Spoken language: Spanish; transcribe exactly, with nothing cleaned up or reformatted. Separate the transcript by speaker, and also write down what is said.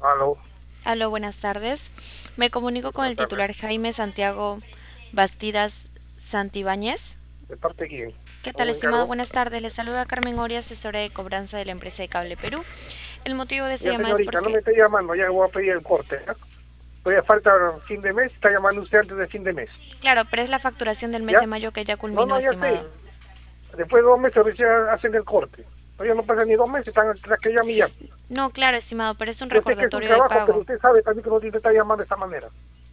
Speaker 1: Aló,
Speaker 2: Aló, buenas tardes. Me comunico con
Speaker 1: buenas
Speaker 2: el
Speaker 1: tardes.
Speaker 2: titular Jaime Santiago Bastidas Santibáñez.
Speaker 1: ¿De parte de quién?
Speaker 2: ¿Qué tal,
Speaker 1: ¿Un
Speaker 2: estimado?
Speaker 1: encargo?
Speaker 2: Buenas tardes. Le saluda Carmen Oria, asesora de cobranza de la empresa de Cable Perú. El motivo de esta
Speaker 1: Ya,
Speaker 2: llamada es
Speaker 1: señorita, no me
Speaker 2: porque,
Speaker 1: esté llamando, ya voy a pedir el corte. ¿Ya? Todavía falta fin de mes, está llamando usted antes de fin de mes.
Speaker 2: claro, pero es la facturación del mes de
Speaker 1: ¿Ya?
Speaker 2: mayo que ya
Speaker 1: No,
Speaker 2: culminó,
Speaker 1: no, ya sé.
Speaker 2: estimado.
Speaker 1: Después de dos meses recién hacen el corte. Todavía no pasan ni dos meses, están tras que llame ya.
Speaker 2: No, claro, estimado, pero es un
Speaker 1: Yo sé que es un
Speaker 2: recordatorio de
Speaker 1: trabajo, pero
Speaker 2: pago.
Speaker 1: usted sabe también que no tiene que estar llamando de esta manera.